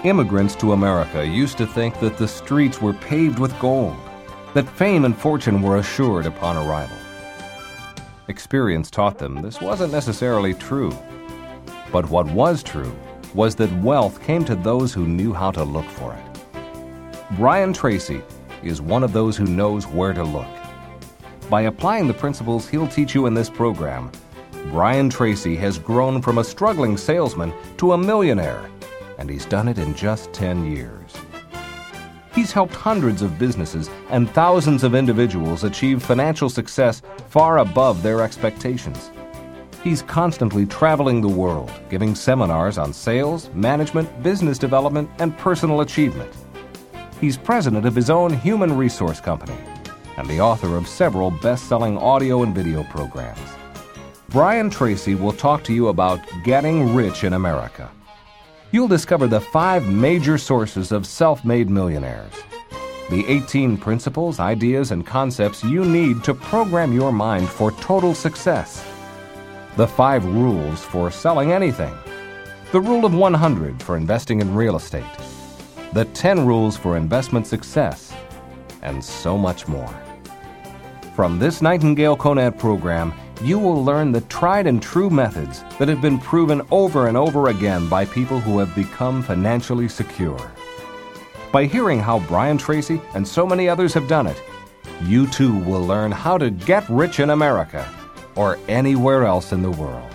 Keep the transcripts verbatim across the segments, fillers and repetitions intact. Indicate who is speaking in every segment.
Speaker 1: Immigrants to America used to think that the streets were paved with gold, that fame and fortune were assured upon arrival. Experience taught them this wasn't necessarily true. But what was true was that wealth came to those who knew how to look for it. Brian Tracy is one of those who knows where to look. By applying the principles he'll teach you in this program, Brian Tracy has grown from a struggling salesman to a millionaire, and he's done it in just ten years. He's helped hundreds of businesses and thousands of individuals achieve financial success far above their expectations. He's constantly traveling the world, giving seminars on sales, management, business development, and personal achievement. He's president of his own human resource company and the author of several best-selling audio and video programs. Brian Tracy will talk to you about getting rich in America. You'll discover the five major sources of self-made millionaires, the eighteen principles, ideas, and concepts you need to program your mind for total success, the five rules for selling anything, the rule of one hundred for investing in real estate, the ten rules for investment success, and so much more. From this Nightingale Conant program, you will learn the tried and true methods that have been proven over and over again by people who have become financially secure. By hearing how Brian Tracy and so many others have done it, you too will learn how to get rich in America or anywhere else in the world.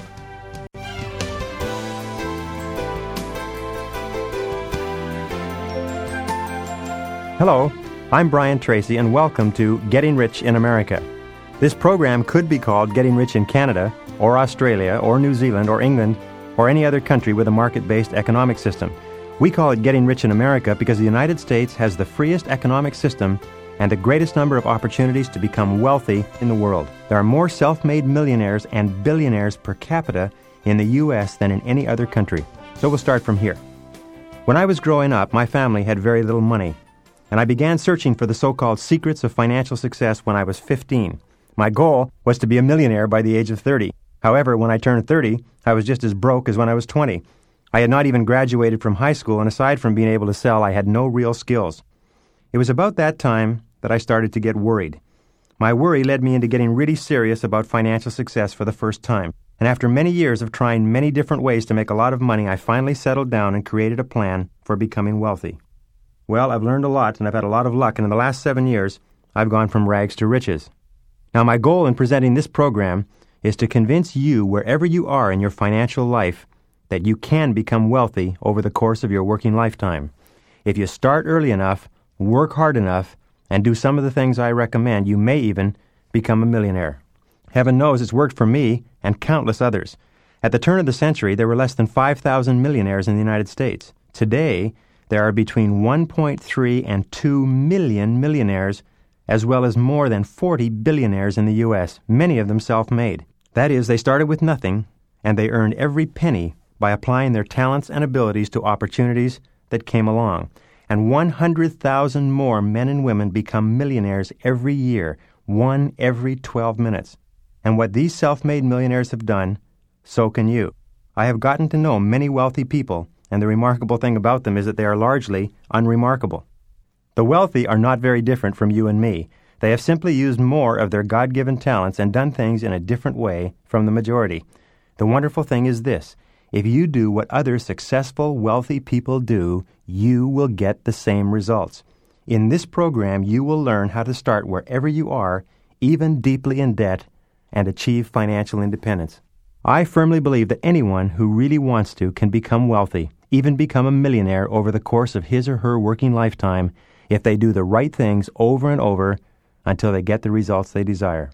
Speaker 2: Hello, I'm Brian Tracy, and welcome to Getting Rich in America. This program could be called Getting Rich in Canada, or Australia, or New Zealand, or England, or any other country with a market-based economic system. We call it Getting Rich in America because the United States has the freest economic system and the greatest number of opportunities to become wealthy in the world. There are more self-made millionaires and billionaires per capita in the U S than in any other country. So we'll start from here. When I was growing up, my family had very little money, and I began searching for the so-called secrets of financial success when I was fifteen. My goal was to be a millionaire by the age of thirty. However, when I turned thirty, I was just as broke as when I was twenty. I had not even graduated from high school, and aside from being able to sell, I had no real skills. It was about that time that I started to get worried. My worry led me into getting really serious about financial success for the first time. And after many years of trying many different ways to make a lot of money, I finally settled down and created a plan for becoming wealthy. Well, I've learned a lot, and I've had a lot of luck, and in the last seven years, I've gone from rags to riches. Now, my goal in presenting this program is to convince you, wherever you are in your financial life, that you can become wealthy over the course of your working lifetime. If you start early enough, work hard enough, and do some of the things I recommend, you may even become a millionaire. Heaven knows it's worked for me and countless others. At the turn of the century, there were less than five thousand millionaires in the United States. Today, there are between one point three and two million millionaires, as well as more than forty billionaires in the U S, many of them self-made. That is, they started with nothing, and they earned every penny by applying their talents and abilities to opportunities that came along. And one hundred thousand more men and women become millionaires every year, one every twelve minutes. And what these self-made millionaires have done, so can you. I have gotten to know many wealthy people, and the remarkable thing about them is that they are largely unremarkable. The wealthy are not very different from you and me. They have simply used more of their God-given talents and done things in a different way from the majority. The wonderful thing is this: if you do what other successful, wealthy people do, you will get the same results. In this program, you will learn how to start wherever you are, even deeply in debt, and achieve financial independence. I firmly believe that anyone who really wants to can become wealthy, even become a millionaire over the course of his or her working lifetime, if they do the right things over and over until they get the results they desire.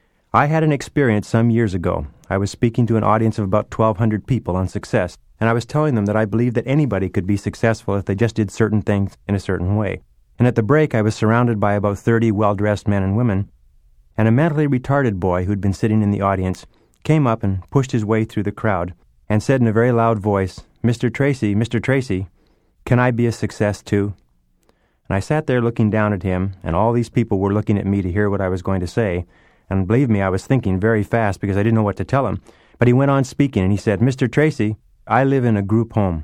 Speaker 2: I had an experience some years ago. I was speaking to an audience of about twelve hundred people on success, and I was telling them that I believed that anybody could be successful if they just did certain things in a certain way. And at the break, I was surrounded by about thirty well-dressed men and women, and a mentally retarded boy who'd been sitting in the audience came up and pushed his way through the crowd and said in a very loud voice, "Mister Tracy, Mister Tracy, can I be a success too?" And I sat there looking down at him, and all these people were looking at me to hear what I was going to say. And believe me, I was thinking very fast because I didn't know what to tell him. But he went on speaking, and he said, "Mister Tracy, I live in a group home.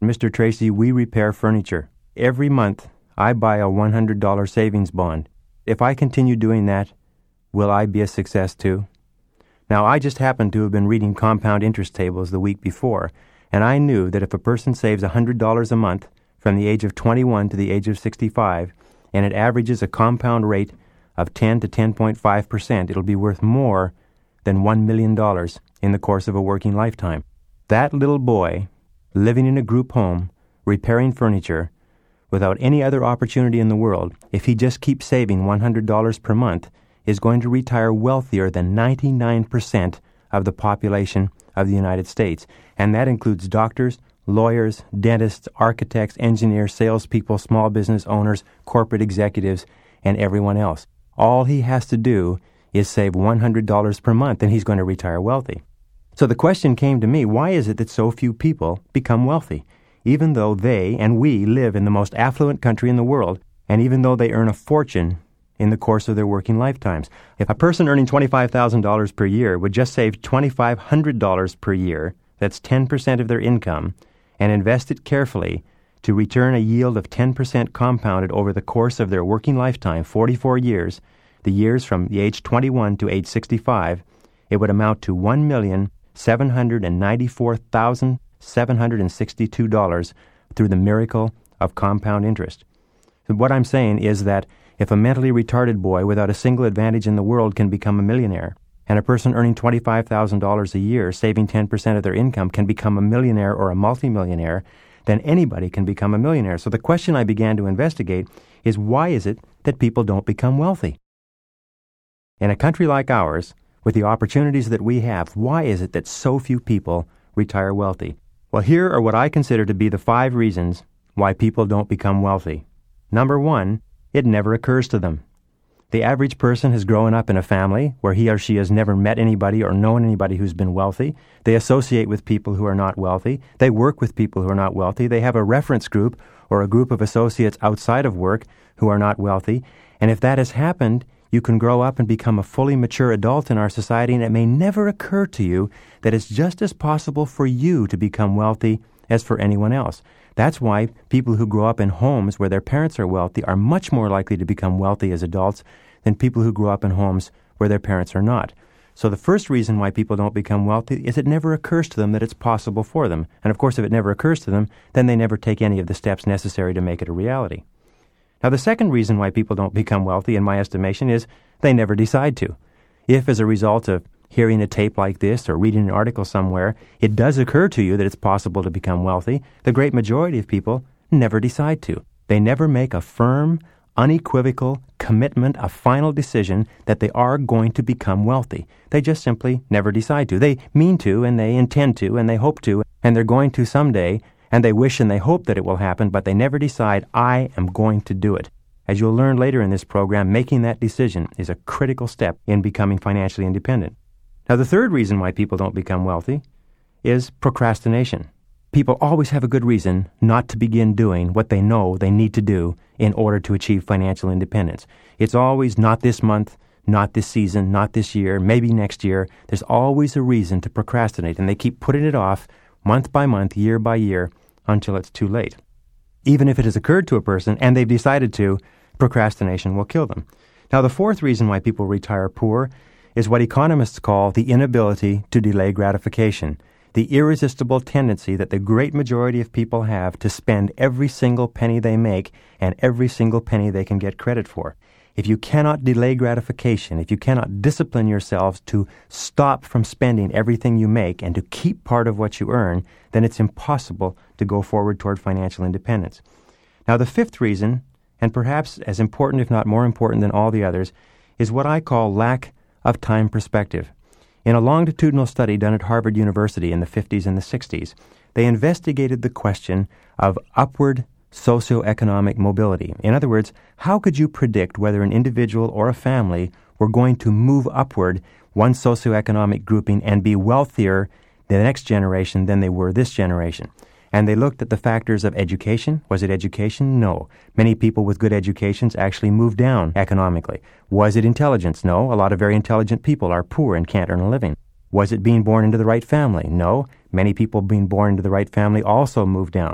Speaker 2: Mister Tracy, we repair furniture. Every month, I buy a one hundred dollars savings bond. If I continue doing that, will I be a success too? Now, I just happened to have been reading compound interest tables the week before, and I knew that if a person saves one hundred dollars a month from the age of twenty-one to the age of sixty-five, and it averages a compound rate of ten to ten point five percent, it'll be worth more than one million dollars in the course of a working lifetime. That little boy, living in a group home, repairing furniture, without any other opportunity in the world, if he just keeps saving one hundred dollars per month, is going to retire wealthier than ninety-nine percent of the population of the United States. And that includes doctors, lawyers, dentists, architects, engineers, salespeople, small business owners, corporate executives, and everyone else. All he has to do is save one hundred dollars per month, and he's going to retire wealthy. So the question came to me, why is it that so few people become wealthy? Even though they and we live in the most affluent country in the world, and even though they earn a fortune in the course of their working lifetimes. If a person earning twenty-five thousand dollars per year would just save two thousand five hundred dollars per year, that's ten percent of their income, and invest it carefully to return a yield of ten percent compounded over the course of their working lifetime, forty-four years, the years from the age twenty-one to age sixty-five, it would amount to one million seven hundred ninety-four thousand seven hundred sixty-two dollars through the miracle of compound interest. So what I'm saying is that if a mentally retarded boy without a single advantage in the world can become a millionaire, and a person earning twenty-five thousand dollars a year, saving ten percent of their income, can become a millionaire or a multimillionaire, then anybody can become a millionaire. So the question I began to investigate is, why is it that people don't become wealthy? In a country like ours, with the opportunities that we have, why is it that so few people retire wealthy? Well, here are what I consider to be the five reasons why people don't become wealthy. Number one, it never occurs to them. The average person has grown up in a family where he or she has never met anybody or known anybody who's been wealthy. They associate with people who are not wealthy. They work with people who are not wealthy. They have a reference group or a group of associates outside of work who are not wealthy. And if that has happened, you can grow up and become a fully mature adult in our society, and it may never occur to you that it's just as possible for you to become wealthy as for anyone else. That's why people who grow up in homes where their parents are wealthy are much more likely to become wealthy as adults than people who grow up in homes where their parents are not. So the first reason why people don't become wealthy is it never occurs to them that it's possible for them. And of course, if it never occurs to them, then they never take any of the steps necessary to make it a reality. Now, the second reason why people don't become wealthy, in my estimation, is they never decide to. If, as a result of hearing a tape like this or reading an article somewhere, it does occur to you that it's possible to become wealthy, the great majority of people never decide to. They never make a firm, unequivocal commitment, a final decision that they are going to become wealthy. They just simply never decide to. They mean to, and they intend to, and they hope to, and they're going to someday, and they wish and they hope that it will happen, but they never decide, I am going to do it. As you'll learn later in this program, making that decision is a critical step in becoming financially independent. Now, the third reason why people don't become wealthy is procrastination. People always have a good reason not to begin doing what they know they need to do in order to achieve financial independence. It's always not this month, not this season, not this year, maybe next year. There's always a reason to procrastinate, and they keep putting it off month by month, year by year, until it's too late. Even if it has occurred to a person and they've decided to, procrastination will kill them. Now, the fourth reason why people retire poor is what economists call the inability to delay gratification, the irresistible tendency that the great majority of people have to spend every single penny they make and every single penny they can get credit for. If you cannot delay gratification, if you cannot discipline yourselves to stop from spending everything you make and to keep part of what you earn, then it's impossible to go forward toward financial independence. Now, the fifth reason, and perhaps as important if not more important than all the others, is what I call lack of time perspective. In a longitudinal study done at Harvard University in the fifties and the sixties, they investigated the question of upward socioeconomic mobility. In other words, how could you predict whether an individual or a family were going to move upward one socioeconomic grouping and be wealthier the next generation than they were this generation? And they looked at the factors of education. Was it education? No. Many people with good educations actually moved down economically. Was it intelligence? No. A lot of very intelligent people are poor and can't earn a living. Was it being born into the right family? No. Many people being born into the right family also moved down.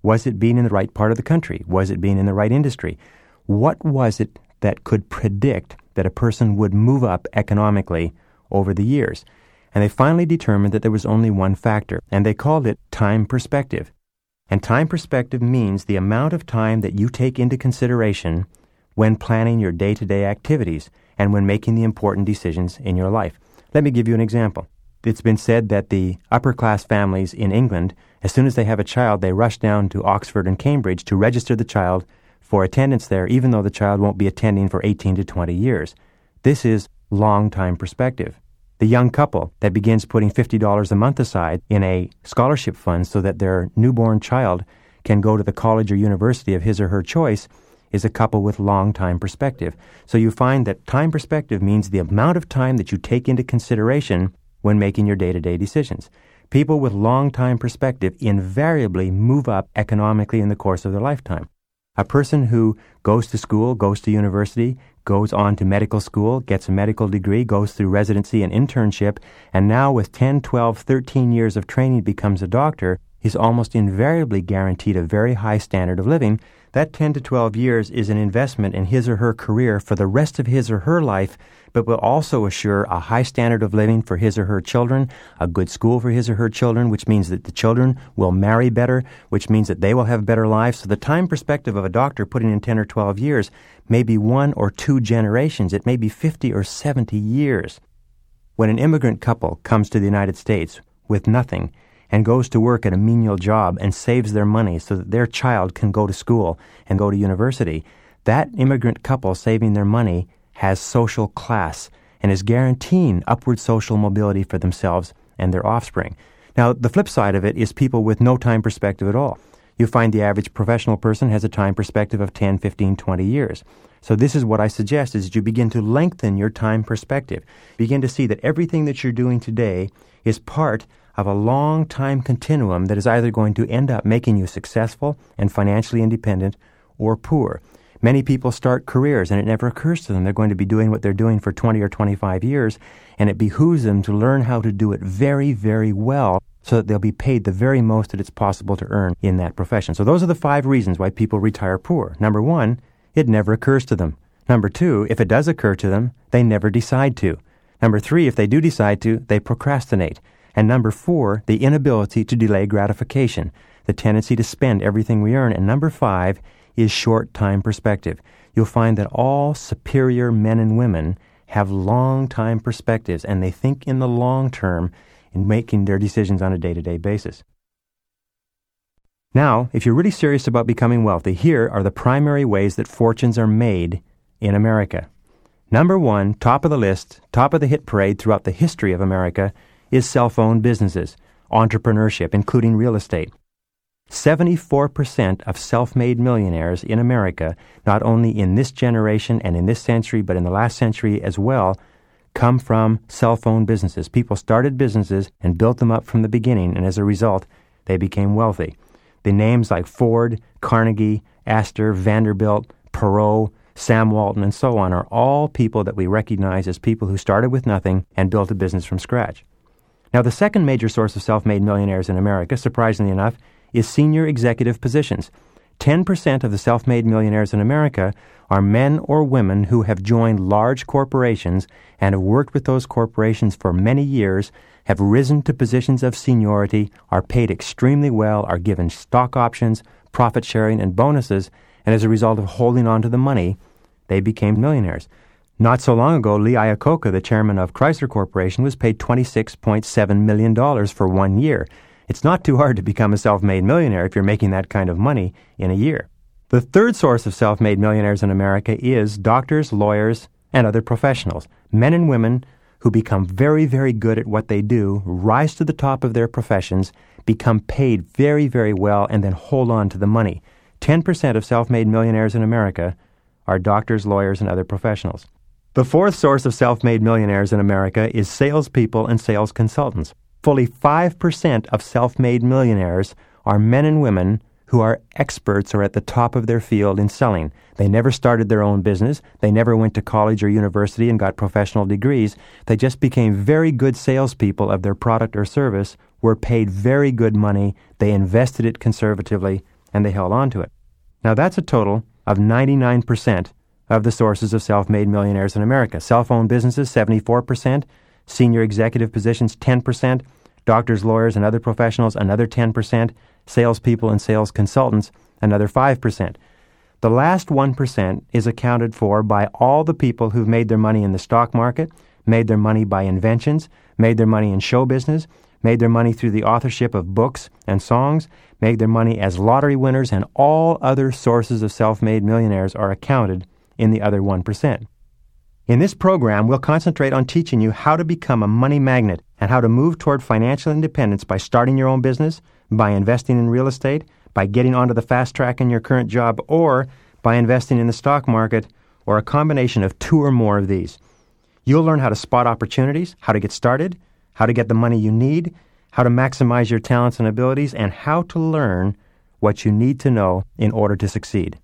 Speaker 2: Was it being in the right part of the country? Was it being in the right industry? What was it that could predict that a person would move up economically over the years? And they finally determined that there was only one factor, and they called it time perspective. And time perspective means the amount of time that you take into consideration when planning your day-to-day activities and when making the important decisions in your life. Let me give you an example. It's been said that the upper-class families in England, as soon as they have a child, they rush down to Oxford and Cambridge to register the child for attendance there, even though the child won't be attending for eighteen to twenty years. This is long time perspective. The young couple that begins putting fifty dollars a month aside in a scholarship fund so that their newborn child can go to the college or university of his or her choice is a couple with long time perspective. So you find that time perspective means the amount of time that you take into consideration when making your day-to-day decisions. People with long time perspective invariably move up economically in the course of their lifetime. A person who goes to school, goes to university, goes on to medical school, gets a medical degree, goes through residency and internship, and now with ten, twelve, thirteen years of training becomes a doctor, is almost invariably guaranteed a very high standard of living. That ten to twelve years is an investment in his or her career for the rest of his or her life, but will also assure a high standard of living for his or her children, a good school for his or her children, which means that the children will marry better, which means that they will have better lives. So the time perspective of a doctor putting in ten or twelve years may be one or two generations. It may be fifty or seventy years. When an immigrant couple comes to the United States with nothing and goes to work at a menial job and saves their money so that their child can go to school and go to university, that immigrant couple saving their money has social class and is guaranteeing upward social mobility for themselves and their offspring. Now, the flip side of it is people with no time perspective at all. You find the average professional person has a time perspective of ten, fifteen, twenty years. So this is what I suggest, is that you begin to lengthen your time perspective. Begin to see that everything that you're doing today is part of a long time continuum that is either going to end up making you successful and financially independent or poor. Many people start careers and it never occurs to them they're going to be doing what they're doing for twenty or twenty-five years, and it behooves them to learn how to do it very, very well so that they'll be paid the very most that it's possible to earn in that profession. So those are the five reasons why people retire poor. Number one, it never occurs to them. Number two, if it does occur to them, they never decide to. Number three, if they do decide to, they procrastinate. And number four, the inability to delay gratification, the tendency to spend everything we earn. And number five is short time perspective. You'll find that all superior men and women have long time perspectives, and they think in the long term in making their decisions on a day-to-day basis. Now, if you're really serious about becoming wealthy, here are the primary ways that fortunes are made in America. Number one, top of the list, top of the hit parade throughout the history of America, is cell-phone businesses, entrepreneurship, including real estate. seventy-four percent of self-made millionaires in America, not only in this generation and in this century, but in the last century as well, come from cell phone businesses. People started businesses and built them up from the beginning, and as a result, they became wealthy. The names like Ford, Carnegie, Astor, Vanderbilt, Perot, Sam Walton, and so on are all people that we recognize as people who started with nothing and built a business from scratch. Now, the second major source of self-made millionaires in America, surprisingly enough, is senior executive positions. ten percent of the self-made millionaires in America are men or women who have joined large corporations and have worked with those corporations for many years, have risen to positions of seniority, are paid extremely well, are given stock options, profit sharing, and bonuses, and as a result of holding on to the money, they became millionaires. Not so long ago, Lee Iacocca, the chairman of Chrysler Corporation, was paid twenty-six point seven million dollars for one year. It's not too hard to become a self-made millionaire if you're making that kind of money in a year. The third source of self-made millionaires in America is doctors, lawyers, and other professionals, men and women who become very, very good at what they do, rise to the top of their professions, become paid very, very well, and then hold on to the money. ten percent of self-made millionaires in America are doctors, lawyers, and other professionals. The fourth source of self-made millionaires in America is salespeople and sales consultants. Fully five percent of self-made millionaires are men and women who are experts or at the top of their field in selling. They never started their own business. They never went to college or university and got professional degrees. They just became very good salespeople of their product or service, were paid very good money, they invested it conservatively, and they held on to it. Now that's a total of ninety-nine percent of the sources of self-made millionaires in America. Self-owned businesses, seventy-four percent. Senior executive positions, ten percent. Doctors, lawyers, and other professionals, another ten percent. Salespeople and sales consultants, another five percent. The last one percent is accounted for by all the people who've made their money in the stock market, made their money by inventions, made their money in show business, made their money through the authorship of books and songs, made their money as lottery winners, and all other sources of self-made millionaires are accounted in the other one percent. In this program, we'll concentrate on teaching you how to become a money magnet and how to move toward financial independence by starting your own business, by investing in real estate, by getting onto the fast track in your current job, or by investing in the stock market, or a combination of two or more of these. You'll learn how to spot opportunities, how to get started, how to get the money you need, how to maximize your talents and abilities, and how to learn what you need to know in order to succeed.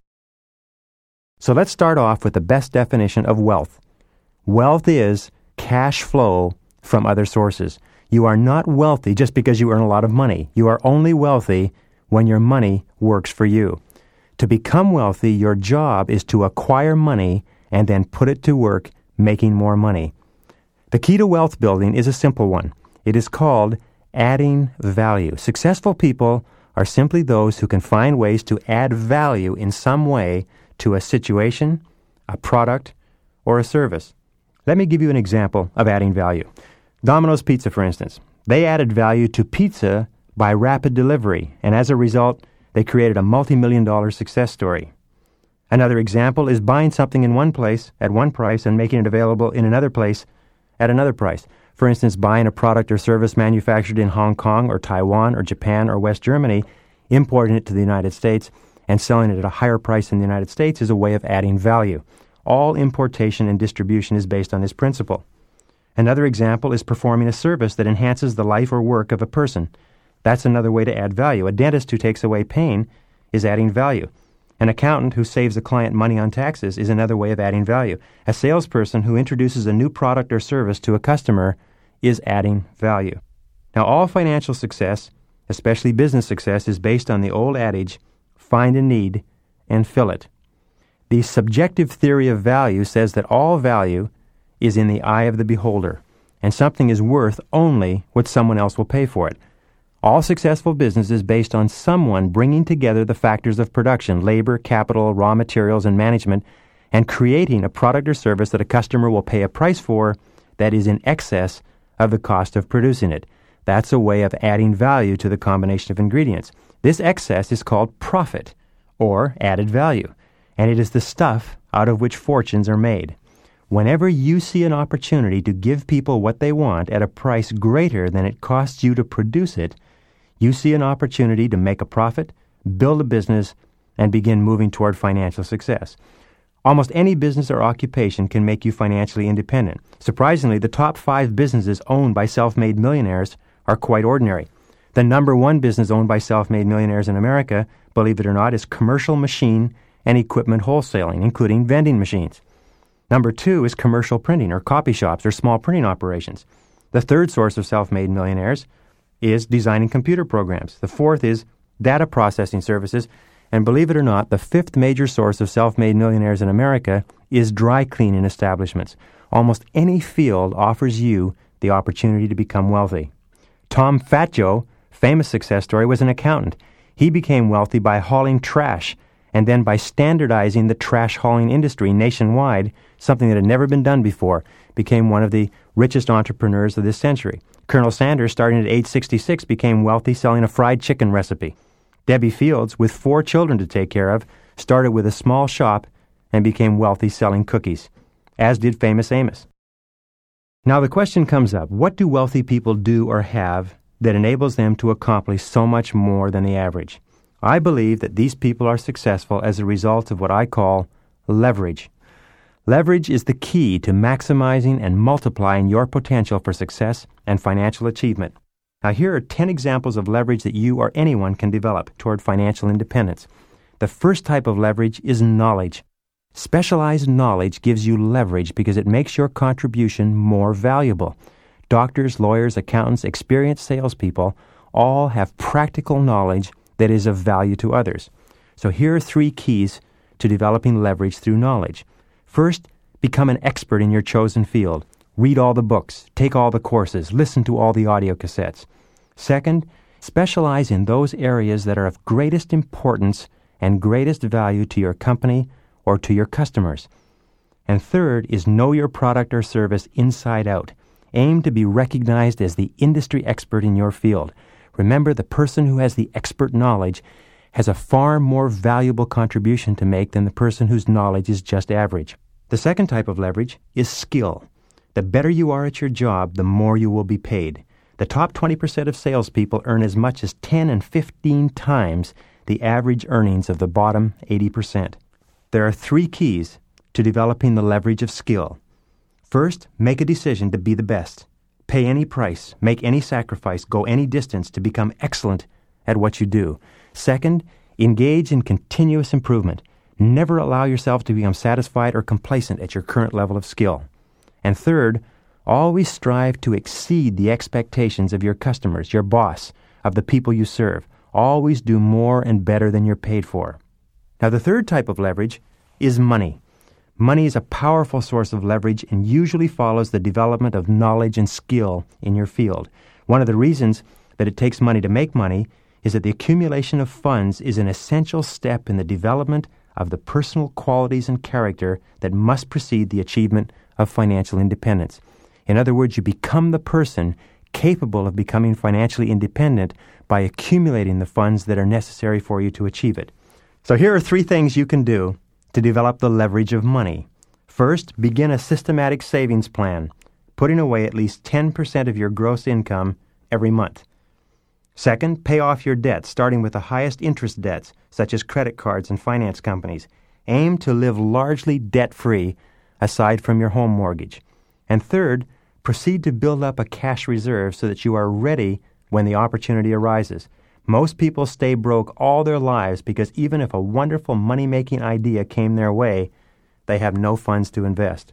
Speaker 2: So let's start off with the best definition of wealth. Wealth is cash flow from other sources. You are not wealthy just because you earn a lot of money. You are only wealthy when your money works for you. To become wealthy, your job is to acquire money and then put it to work making more money. The key to wealth building is a simple one. It is called adding value. Successful people are simply those who can find ways to add value in some way to a situation, a product, or a service. Let me give you an example of adding value. Domino's Pizza, for instance. They added value to pizza by rapid delivery, and as a result, they created a multi-million dollar success story. Another example is buying something in one place at one price and making it available in another place at another price. For instance, buying a product or service manufactured in Hong Kong or Taiwan or Japan or West Germany, importing it to the United States, and selling it at a higher price in the United States is a way of adding value. All importation and distribution is based on this principle. Another example is performing a service that enhances the life or work of a person. That's another way to add value. A dentist who takes away pain is adding value. An accountant who saves a client money on taxes is another way of adding value. A salesperson who introduces a new product or service to a customer is adding value. Now, all financial success, especially business success, is based on the old adage, find a need and fill it. The subjective theory of value says that all value is in the eye of the beholder, and something is worth only what someone else will pay for it. All successful business is based on someone bringing together the factors of production, labor, capital, raw materials, and management, and creating a product or service that a customer will pay a price for that is in excess of the cost of producing it. That's a way of adding value to the combination of ingredients. This excess is called profit, or added value, and it is the stuff out of which fortunes are made. Whenever you see an opportunity to give people what they want at a price greater than it costs you to produce it, you see an opportunity to make a profit, build a business, and begin moving toward financial success. Almost any business or occupation can make you financially independent. Surprisingly, the top five businesses owned by self-made millionaires are quite ordinary. The number one business owned by self-made millionaires in America, believe it or not, is commercial machine and equipment wholesaling, including vending machines. Number two is commercial printing, or copy shops, or small printing operations. The third source of self-made millionaires is designing computer programs. The fourth is data processing services. And believe it or not, the fifth major source of self-made millionaires in America is dry cleaning establishments. Almost any field offers you the opportunity to become wealthy. Tom Fat Joe, famous success story, was an accountant. He became wealthy by hauling trash and then by standardizing the trash hauling industry nationwide, something that had never been done before, became one of the richest entrepreneurs of this century. Colonel Sanders, starting at age sixty-six, became wealthy selling a fried chicken recipe. Debbie Fields, with four children to take care of, started with a small shop and became wealthy selling cookies, as did famous Amos. Now the question comes up, what do wealthy people do or have that enables them to accomplish so much more than the average? I believe that these people are successful as a result of what I call leverage. Leverage is the key to maximizing and multiplying your potential for success and financial achievement. Now here are ten examples of leverage that you or anyone can develop toward financial independence. The first type of leverage is knowledge. Specialized knowledge gives you leverage because it makes your contribution more valuable. Doctors, lawyers, accountants, experienced salespeople all have practical knowledge that is of value to others. So here are three keys to developing leverage through knowledge. First, become an expert in your chosen field. Read all the books, take all the courses, listen to all the audio cassettes. Second, specialize in those areas that are of greatest importance and greatest value to your company or to your customers. And third is know your product or service inside out. Aim to be recognized as the industry expert in your field. Remember, the person who has the expert knowledge has a far more valuable contribution to make than the person whose knowledge is just average. The second type of leverage is skill. The better you are at your job, the more you will be paid. The top twenty percent of salespeople earn as much as ten and fifteen times the average earnings of the bottom eighty percent. There are three keys to developing the leverage of skill. First, make a decision to be the best. Pay any price, make any sacrifice, go any distance to become excellent at what you do. Second, engage in continuous improvement. Never allow yourself to become satisfied or complacent at your current level of skill. And third, always strive to exceed the expectations of your customers, your boss, of the people you serve. Always do more and better than you're paid for. Now, the third type of leverage is money. Money is a powerful source of leverage and usually follows the development of knowledge and skill in your field. One of the reasons that it takes money to make money is that the accumulation of funds is an essential step in the development of the personal qualities and character that must precede the achievement of financial independence. In other words, you become the person capable of becoming financially independent by accumulating the funds that are necessary for you to achieve it. So here are three things you can do to develop the leverage of money. First, begin a systematic savings plan, putting away at least ten percent of your gross income every month. Second, pay off your debts, starting with the highest interest debts, such as credit cards and finance companies. Aim to live largely debt-free, aside from your home mortgage. And third, proceed to build up a cash reserve so that you are ready when the opportunity arises. Most people stay broke all their lives because even if a wonderful money-making idea came their way, they have no funds to invest.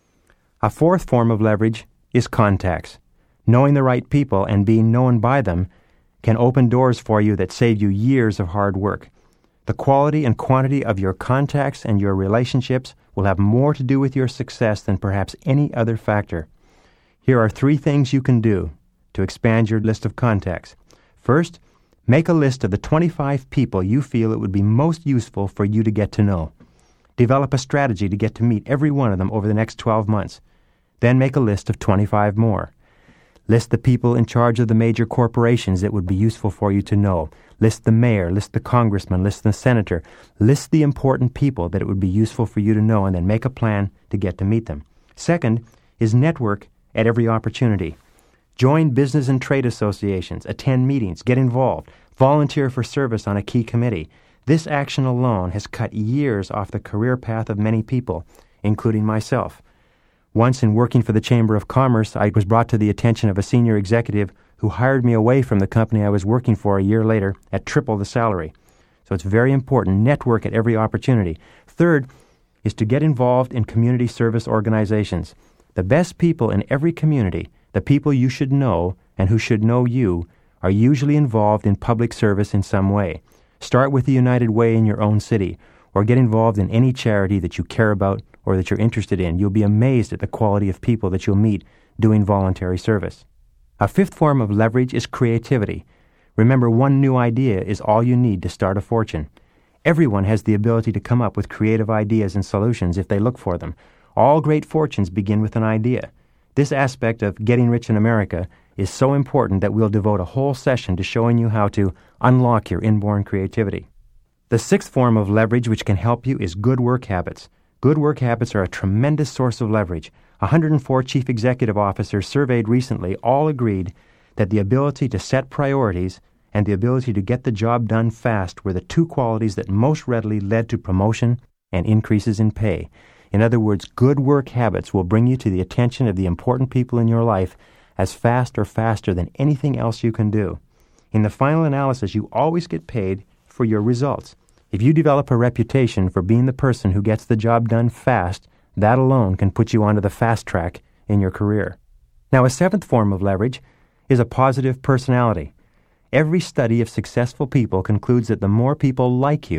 Speaker 2: A fourth form of leverage is contacts. Knowing the right people and being known by them can open doors for you that save you years of hard work. The quality and quantity of your contacts and your relationships will have more to do with your success than perhaps any other factor. Here are three things you can do to expand your list of contacts. First, make a list of the twenty-five people you feel it would be most useful for you to get to know. Develop a strategy to get to meet every one of them over the next twelve months. Then make a list of twenty-five more. List the people in charge of the major corporations that would be useful for you to know. List the mayor, list the congressman, list the senator. List the important people that it would be useful for you to know, and then make a plan to get to meet them. Second is network at every opportunity. Join business and trade associations, attend meetings, get involved, volunteer for service on a key committee. This action alone has cut years off the career path of many people, including myself. Once in working for the Chamber of Commerce, I was brought to the attention of a senior executive who hired me away from the company I was working for a year later at triple the salary. So it's very important. Network at every opportunity. Third is to get involved in community service organizations. The best people in every community, the people you should know and who should know you, are usually involved in public service in some way. Start with the United Way in your own city, or get involved in any charity that you care about or that you're interested in. You'll be amazed at the quality of people that you'll meet doing voluntary service. A fifth form of leverage is creativity. Remember, one new idea is all you need to start a fortune. Everyone has the ability to come up with creative ideas and solutions if they look for them. All great fortunes begin with an idea. This aspect of Getting Rich in America is so important that we'll devote a whole session to showing you how to unlock your inborn creativity. The sixth form of leverage which can help you is good work habits. Good work habits are a tremendous source of leverage. one hundred four chief executive officers surveyed recently all agreed that the ability to set priorities and the ability to get the job done fast were the two qualities that most readily led to promotion and increases in pay. In other words, good work habits will bring you to the attention of the important people in your life as fast or faster than anything else you can do. In the final analysis, you always get paid for your results. If you develop a reputation for being the person who gets the job done fast, that alone can put you onto the fast track in your career. Now, a seventh form of leverage is a positive personality. Every study of successful people concludes that the more people like you,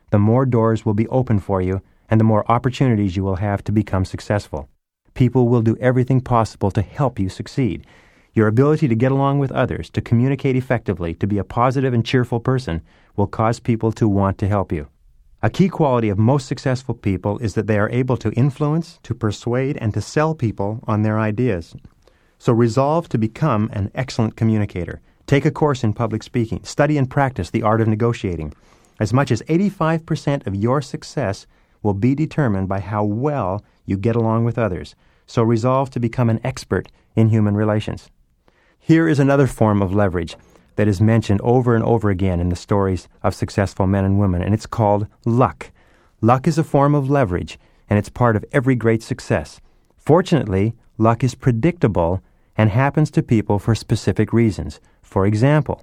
Speaker 2: the more doors will be open for you and the more opportunities you will have to become successful. People will do everything possible to help you succeed. Your ability to get along with others, to communicate effectively, to be a positive and cheerful person will cause people to want to help you. A key quality of most successful people is that they are able to influence, to persuade, and to sell people on their ideas. So resolve to become an excellent communicator. Take a course in public speaking. Study and practice the art of negotiating. As much as eighty-five percent of your success will be determined by how well you get along with others. So resolve to become an expert in human relations. Here is another form of leverage that is mentioned over and over again in the stories of successful men and women, and it's called luck. Luck is a form of leverage, and it's part of every great success. Fortunately, luck is predictable and happens to people for specific reasons. For example,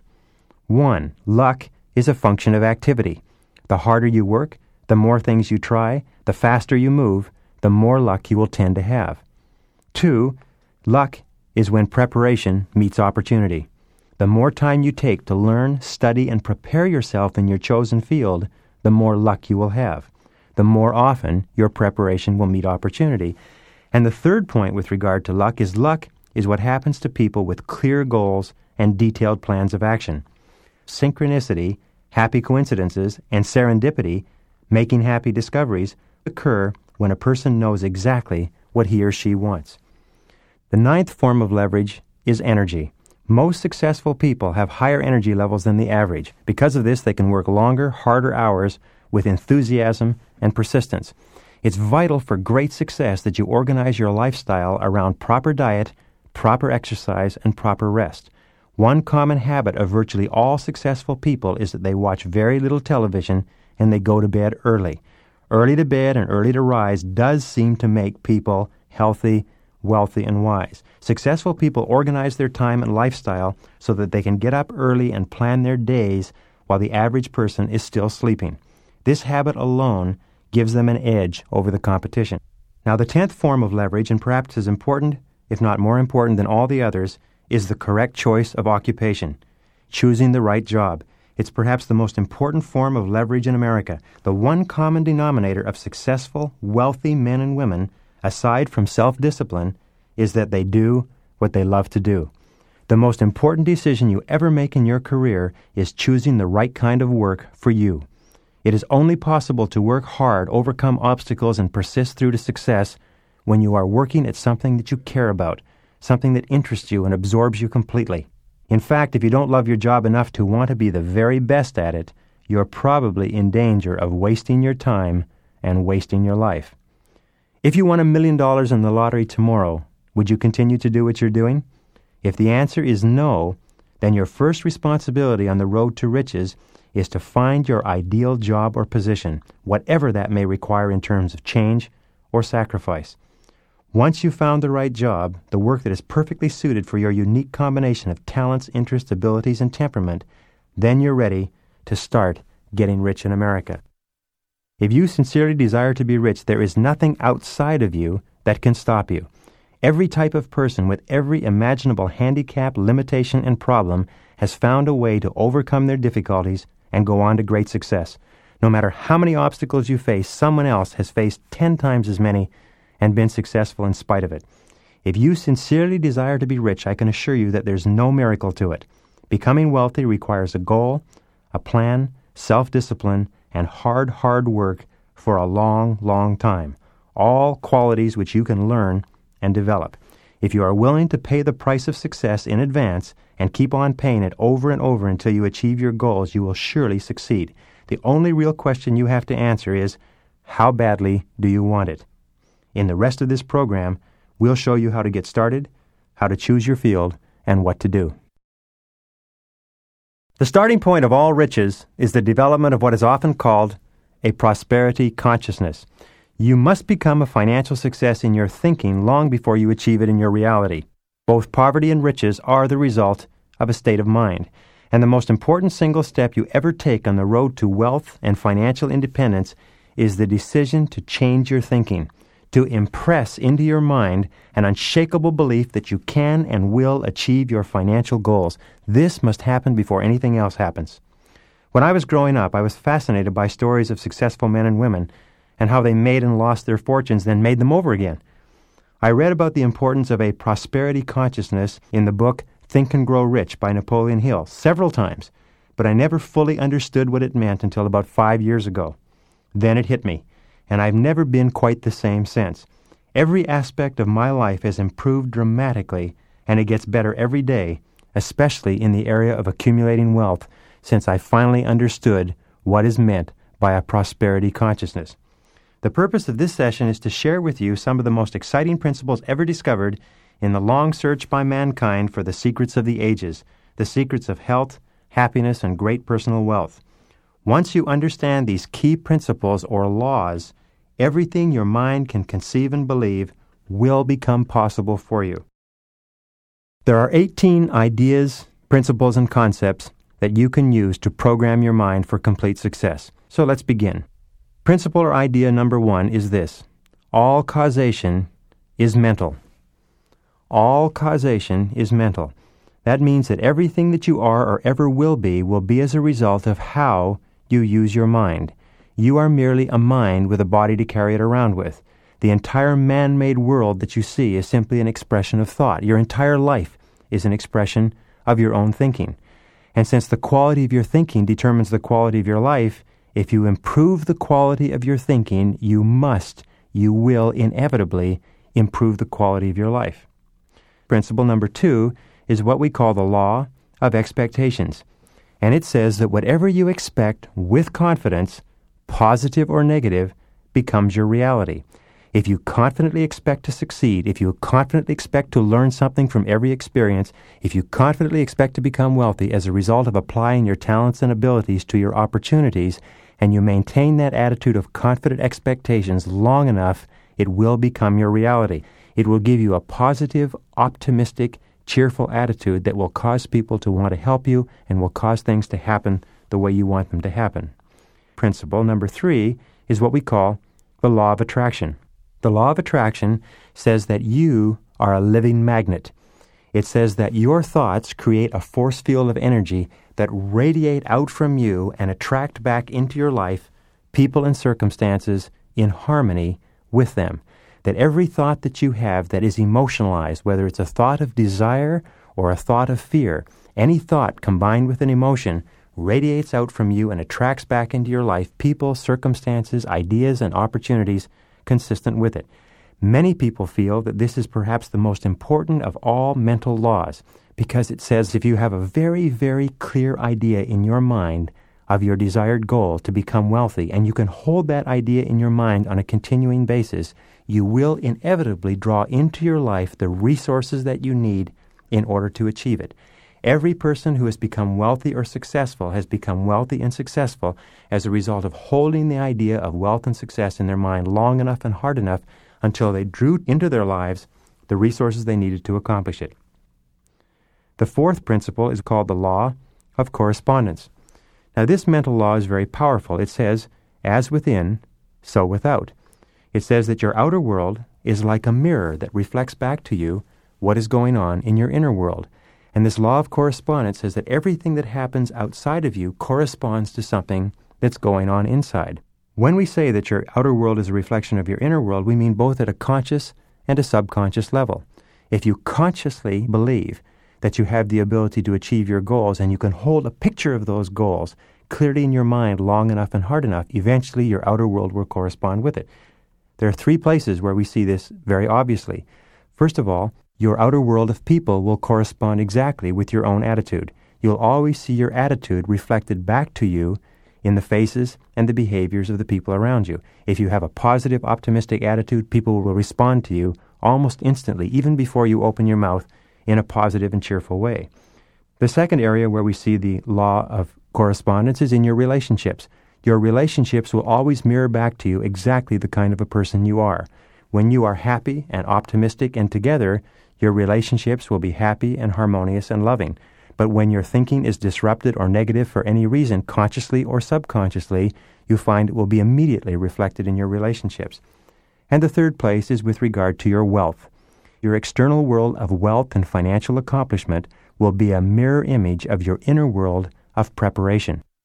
Speaker 2: one, luck is a function of activity. The harder you work, the more things you try, the faster you move, the more luck you will tend to have. Two, luck is when preparation meets opportunity. The more time you take to learn, study, and prepare yourself in your chosen field, the more luck you will have. The more often your preparation will meet opportunity. And the third point with regard to luck is luck is what happens to people with clear goals and detailed plans of action. Synchronicity, happy coincidences, and serendipity, making happy discoveries, occur when a person knows exactly what he or she wants. The ninth form of leverage is energy. Most successful people have higher energy levels than the average. Because of this, they can work longer, harder hours with enthusiasm and persistence. It's vital for great success that you organize your lifestyle around proper diet, proper exercise, and proper rest. One common habit of virtually all successful people is that they watch very little television and they go to bed early. Early to bed and early to rise does seem to make people healthy, wealthy, and wise. Successful people organize their time and lifestyle so that they can get up early and plan their days while the average person is still sleeping. This habit alone gives them an edge over the competition. Now, the tenth form of leverage, and perhaps as important, if not more important than all the others, is the correct choice of occupation, choosing the right job. It's perhaps the most important form of leverage in America. The one common denominator of successful, wealthy men and women, aside from self-discipline, is that they do what they love to do. The most important decision you ever make in your career is choosing the right kind of work for you. It is only possible to work hard, overcome obstacles, and persist through to success when you are working at something that you care about, something that interests you and absorbs you completely. In fact, if you don't love your job enough to want to be the very best at it, you're probably in danger of wasting your time and wasting your life. If you won a million dollars in the lottery tomorrow, would you continue to do what you're doing? If the answer is no, then your first responsibility on the road to riches is to find your ideal job or position, whatever that may require in terms of change or sacrifice. Once you've found the right job, the work that is perfectly suited for your unique combination of talents, interests, abilities, and temperament, then you're ready to start getting rich in America. If you sincerely desire to be rich, there is nothing outside of you that can stop you. Every type of person with every imaginable handicap, limitation, and problem has found a way to overcome their difficulties and go on to great success. No matter how many obstacles you face, someone else has faced ten times as many and been successful in spite of it. If you sincerely desire to be rich, I can assure you that there's no miracle to it. Becoming wealthy requires a goal, a plan, self-discipline, and hard, hard work for a long, long time, all qualities which you can learn and develop. If you are willing to pay the price of success in advance and keep on paying it over and over until you achieve your goals, you will surely succeed. The only real question you have to answer is, how badly do you want it? In the rest of this program, we'll show you how to get started, how to choose your field, and what to do. The starting point of all riches is the development of what is often called a prosperity consciousness. You must become a financial success in your thinking long before you achieve it in your reality. Both poverty and riches are the result of a state of mind. And the most important single step you ever take on the road to wealth and financial independence is the decision to change your thinking, to impress into your mind an unshakable belief that you can and will achieve your financial goals. This must happen before anything else happens. When I was growing up, I was fascinated by stories of successful men and women and how they made and lost their fortunes, then made them over again. I read about the importance of a prosperity consciousness in the book Think and Grow Rich by Napoleon Hill several times, but I never fully understood what it meant until about five years ago. Then it hit me, and I've never been quite the same since. Every aspect of my life has improved dramatically, and it gets better every day, especially in the area of accumulating wealth, since I finally understood what is meant by a prosperity consciousness. The purpose of this session is to share with you some of the most exciting principles ever discovered in the long search by mankind for the secrets of the ages, the secrets of health, happiness, and great personal wealth. Once you understand these key principles or laws, everything your mind can conceive and believe will become possible for you. There are eighteen ideas, principles, and concepts that you can use to program your mind for complete success. So let's begin. Principle or idea number one is this: all causation is mental. All causation is mental. That means that everything that you are or ever will be will be as a result of how you use your mind. You are merely a mind with a body to carry it around with. The entire man-made world that you see is simply an expression of thought. Your entire life is an expression of your own thinking. And since the quality of your thinking determines the quality of your life, if you improve the quality of your thinking, you must, you will inevitably improve the quality of your life. Principle number two is what we call the law of expectations. And it says that whatever you expect with confidence, positive or negative, becomes your reality. If you confidently expect to succeed, if you confidently expect to learn something from every experience, if you confidently expect to become wealthy as a result of applying your talents and abilities to your opportunities, and you maintain that attitude of confident expectations long enough, it will become your reality. It will give you a positive, optimistic, cheerful attitude that will cause people to want to help you and will cause things to happen the way you want them to happen. Principle number three is what we call the law of attraction. The law of attraction says that you are a living magnet. It says that your thoughts create a force field of energy that radiate out from you and attract back into your life people and circumstances in harmony with them. That every thought that you have that is emotionalized, whether it's a thought of desire or a thought of fear, any thought combined with an emotion radiates out from you and attracts back into your life people, circumstances, ideas, and opportunities consistent with it. Many people feel that this is perhaps the most important of all mental laws because it says if you have a very, very clear idea in your mind of your desired goal to become wealthy and you can hold that idea in your mind on a continuing basis, you will inevitably draw into your life the resources that you need in order to achieve it. Every person who has become wealthy or successful has become wealthy and successful as a result of holding the idea of wealth and success in their mind long enough and hard enough until they drew into their lives the resources they needed to accomplish it. The fourth principle is called the law of correspondence. Now, this mental law is very powerful. It says, as within, so without. It says that your outer world is like a mirror that reflects back to you what is going on in your inner world. And this law of correspondence says that everything that happens outside of you corresponds to something that's going on inside. When we say that your outer world is a reflection of your inner world, we mean both at a conscious and a subconscious level. If you consciously believe that you have the ability to achieve your goals and you can hold a picture of those goals clearly in your mind long enough and hard enough, eventually your outer world will correspond with it. There are three places where we see this very obviously. First of all, your outer world of people will correspond exactly with your own attitude. You'll always see your attitude reflected back to you in the faces and the behaviors of the people around you. If you have a positive, optimistic attitude, people will respond to you almost instantly, even before you open your mouth, in a positive and cheerful way. The second area where we see the law of correspondence is in your relationships. Your relationships will always mirror back to you exactly the kind of a person you are. When you are happy and optimistic and together, your relationships will be happy and harmonious and loving. But when your thinking is disrupted or negative for any reason, consciously or subconsciously, you find it will be immediately reflected in your relationships. And the third place is with regard to your wealth. Your external world of wealth and financial accomplishment will be a mirror image of your inner world of preparation.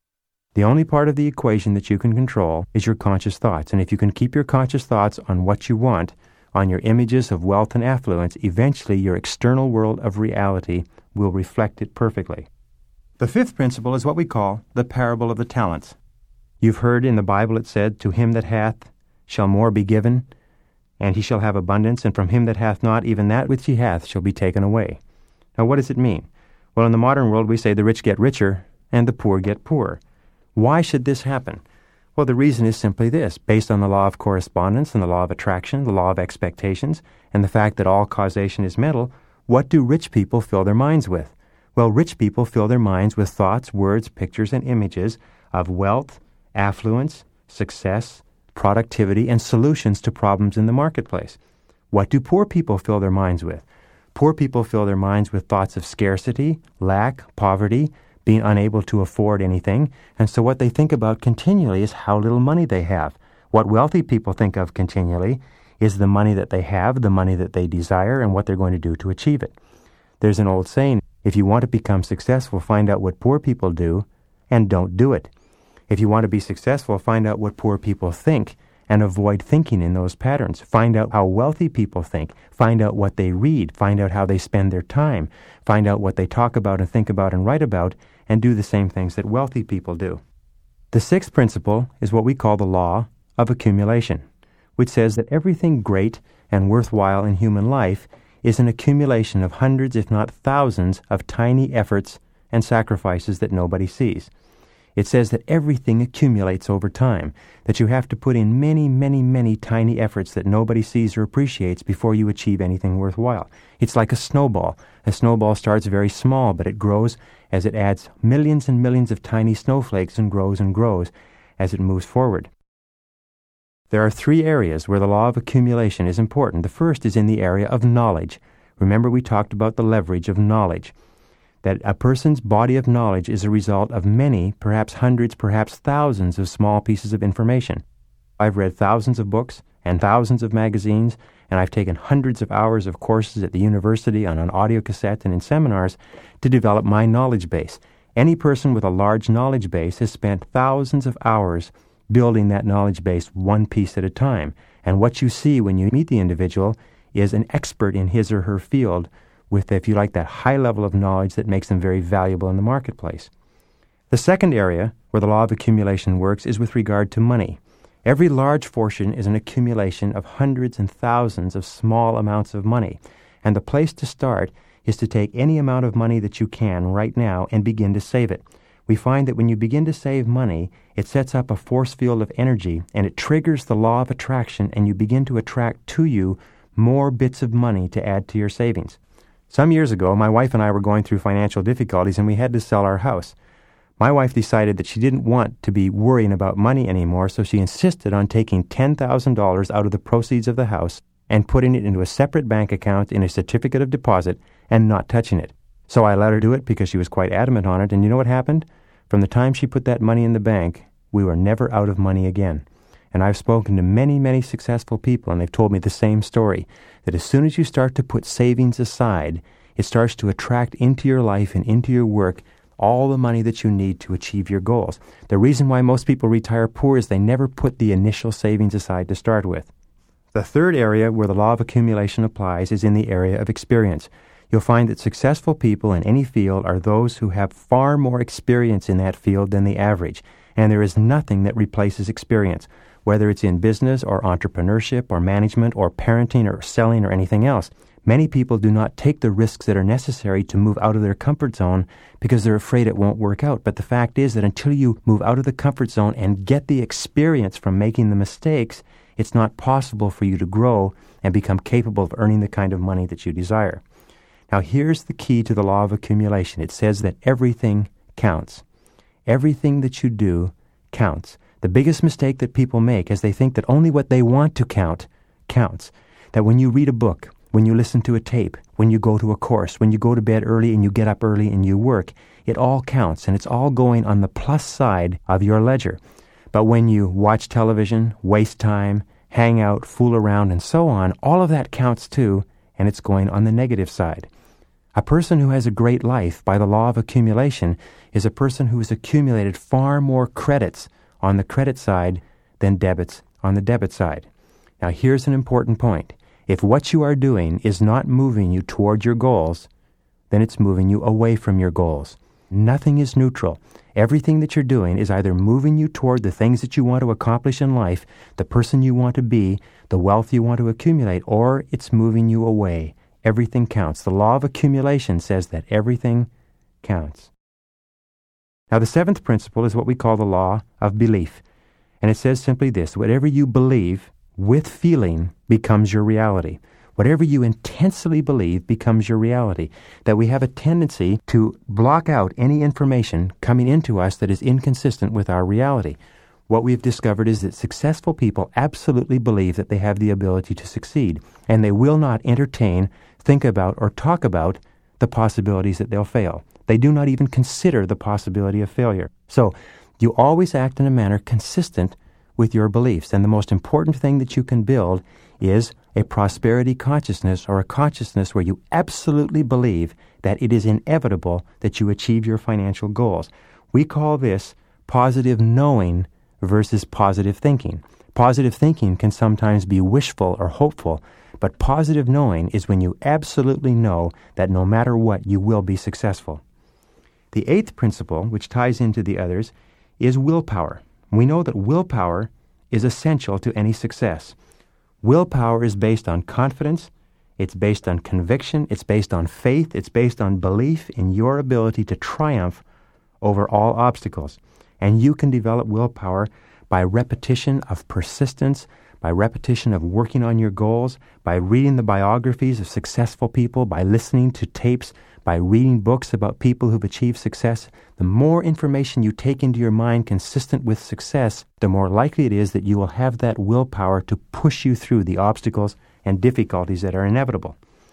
Speaker 2: The only part of the equation that you can control is your conscious thoughts. And if you can keep your conscious thoughts on what you want, on your images of wealth and affluence, eventually your external world of reality will reflect it perfectly. The fifth principle is what we call the parable of the talents. You've heard in the Bible it said, "To him that hath shall more be given, and he shall have abundance, and from him that hath not, even that which he hath shall be taken away." Now what does it mean? Well, in the modern world we say the rich get richer and the poor get poorer. Why should this happen? Well, the reason is simply this. Based on the law of correspondence and the law of attraction, the law of expectations, and the fact that all causation is mental, what do rich people fill their minds with? Well, rich people fill their minds with thoughts, words, pictures, and images of wealth, affluence, success, productivity, and solutions to problems in the marketplace. What do poor people fill their minds with? Poor people fill their minds with thoughts of scarcity, lack, poverty, being unable to afford anything, and so what they think about continually is how little money they have. What wealthy people think of continually is the money that they have, the money that they desire, and what they're going to do to achieve it. There's an old saying, if you want to become successful, find out what poor people do and don't do it. If you want to be successful, find out what poor people think and avoid thinking in those patterns. Find out how wealthy people think. Find out what they read. Find out how they spend their time. Find out what they talk about and think about and write about, and do the same things that wealthy people do. The sixth principle is what we call the law of accumulation, which says that everything great and worthwhile in human life is an accumulation of hundreds, if not thousands, of tiny efforts and sacrifices that nobody sees. It says that everything accumulates over time, that you have to put in many, many, many tiny efforts that nobody sees or appreciates before you achieve anything worthwhile. It's like a snowball. A snowball starts very small, but it grows as it adds millions and millions of tiny snowflakes and grows and grows as it moves forward. There are three areas where the law of accumulation is important. The first is in the area of knowledge. Remember, we talked about the leverage of knowledge, that a person's body of knowledge is a result of many, perhaps hundreds, perhaps thousands of small pieces of information. I've read thousands of books and thousands of magazines, and I've taken hundreds of hours of courses at the university on an audio cassette and in seminars to develop my knowledge base. Any person with a large knowledge base has spent thousands of hours building that knowledge base one piece at a time. And what you see when you meet the individual is an expert in his or her field with, if you like, that high level of knowledge that makes them very valuable in the marketplace. The second area where the law of accumulation works is with regard to money. Every large fortune is an accumulation of hundreds and thousands of small amounts of money, and the place to start is to take any amount of money that you can right now and begin to save it. We find that when you begin to save money, it sets up a force field of energy, and it triggers the law of attraction, and you begin to attract to you more bits of money to add to your savings. Some years ago, my wife and I were going through financial difficulties, and we had to sell our house. My wife decided that she didn't want to be worrying about money anymore, so she insisted on taking ten thousand dollars out of the proceeds of the house and putting it into a separate bank account in a certificate of deposit and not touching it. So I let her do it because she was quite adamant on it, and you know what happened? From the time she put that money in the bank, we were never out of money again. And I've spoken to many, many successful people, and they've told me the same story, that as soon as you start to put savings aside, it starts to attract into your life and into your work all the money that you need to achieve your goals. The reason why most people retire poor is they never put the initial savings aside to start with. The third area where the law of accumulation applies is in the area of experience. You'll find that successful people in any field are those who have far more experience in that field than the average, and there is nothing that replaces experience, whether it's in business or entrepreneurship or management or parenting or selling or anything else. Many people do not take the risks that are necessary to move out of their comfort zone because they're afraid it won't work out. But the fact is that until you move out of the comfort zone and get the experience from making the mistakes, it's not possible for you to grow and become capable of earning the kind of money that you desire. Now, here's the key to the law of accumulation. It says that everything counts. Everything that you do counts. The biggest mistake that people make is they think that only what they want to count counts. That when you read a book, when you listen to a tape, when you go to a course, when you go to bed early and you get up early and you work, it all counts, and it's all going on the plus side of your ledger. But when you watch television, waste time, hang out, fool around, and so on, all of that counts too, and it's going on the negative side. A person who has a great life by the law of accumulation is a person who has accumulated far more credits on the credit side than debits on the debit side. Now here's an important point. If what you are doing is not moving you toward your goals, then it's moving you away from your goals. Nothing is neutral. Everything that you're doing is either moving you toward the things that you want to accomplish in life, the person you want to be, the wealth you want to accumulate, or it's moving you away. Everything counts. The law of accumulation says that everything counts. Now, the seventh principle is what we call the law of belief. And it says simply this: whatever you believe with feeling becomes your reality. Whatever you intensely believe becomes your reality. That we have a tendency to block out any information coming into us that is inconsistent with our reality. What we've discovered is that successful people absolutely believe that they have the ability to succeed, and they will not entertain, think about, or talk about the possibilities that they'll fail. They do not even consider the possibility of failure. So, you always act in a manner consistent with your beliefs, and the most important thing that you can build is a prosperity consciousness, or a consciousness where you absolutely believe that it is inevitable that you achieve your financial goals. We call this positive knowing versus positive thinking. Positive thinking can sometimes be wishful or hopeful, but positive knowing is when you absolutely know that no matter what, you will be successful. The eighth principle, which ties into the others, is willpower. We know that willpower is essential to any success. Willpower is based on confidence, it's based on conviction, it's based on faith, it's based on belief in your ability to triumph over all obstacles. And you can develop willpower by repetition of persistence, by repetition of working on your goals, by reading the biographies of successful people, by listening to tapes, by reading books about people who've achieved success. The more information you take into your mind consistent with success, the more likely it is that you will have that willpower to push you through the obstacles and difficulties that are inevitable.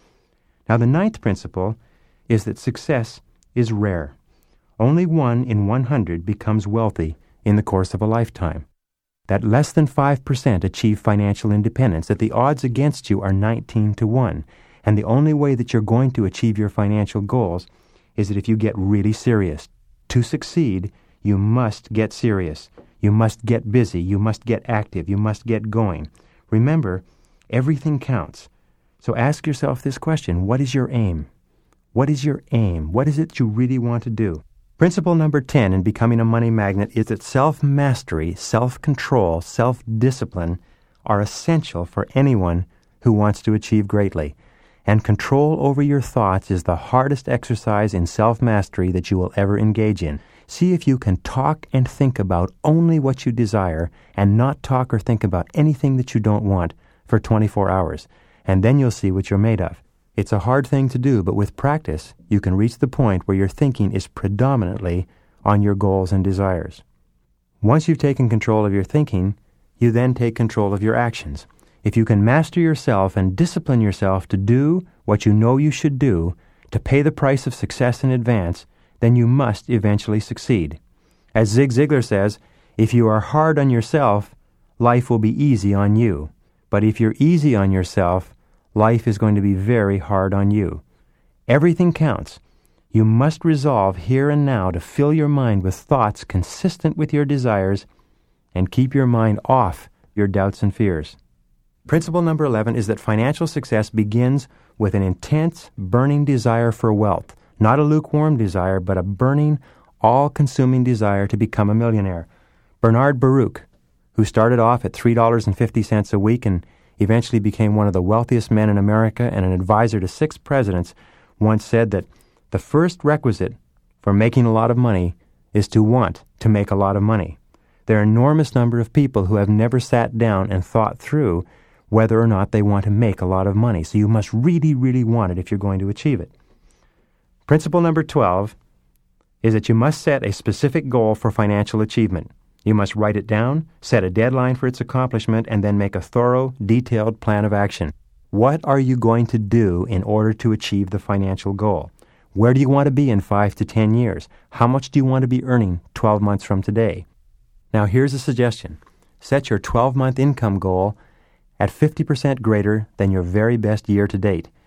Speaker 2: Now, the ninth principle is that success is rare. Only one in one hundred becomes wealthy in the course of a lifetime. That less than five percent achieve financial independence, that the odds against you are nineteen to one. And the only way that you're going to achieve your financial goals is that if you get really serious. To succeed, you must get serious. You must get busy. You must get active. You must get going. Remember, everything counts. So ask yourself this question: what is your aim? What is your aim? What is it you really want to do? Principle number ten in becoming a money magnet is that self-mastery, self-control, self-discipline are essential for anyone who wants to achieve greatly. And control over your thoughts is the hardest exercise in self-mastery that you will ever engage in. See if you can talk and think about only what you desire and not talk or think about anything that you don't want for twenty-four hours. And then you'll see what you're made of. It's a hard thing to do, but with practice, you can reach the point where your thinking is predominantly on your goals and desires. Once you've taken control of your thinking, you then take control of your actions. If you can master yourself and discipline yourself to do what you know you should do, to pay the price of success in advance, then you must eventually succeed. As Zig Ziglar says, if you are hard on yourself, life will be easy on you. But if you're easy on yourself, life is going to be very hard on you. Everything counts. You must resolve here and now to fill your mind with thoughts consistent with your desires and keep your mind off your doubts and fears. Principle number eleven is that financial success begins with an intense, burning desire for wealth. Not a lukewarm desire, but a burning, all-consuming desire to become a millionaire. Bernard Baruch, who started off at three dollars and fifty cents a week and eventually became one of the wealthiest men in America and an advisor to six presidents, once said that the first requisite for making a lot of money is to want to make a lot of money. There are an enormous number of people who have never sat down and thought through whether or not they want to make a lot of money. So you must really, really want it if you're going to achieve it. Principle number twelve is that you must set a specific goal for financial achievement. You must write it down, set a deadline for its accomplishment, and then make a thorough, detailed plan of action. What are you going to do in order to achieve the financial goal? Where do you want to be in five to ten years? How much do you want to be earning twelve months from today? Now here's a suggestion. Set your twelve-month income goal at fifty percent greater than your very best year to date.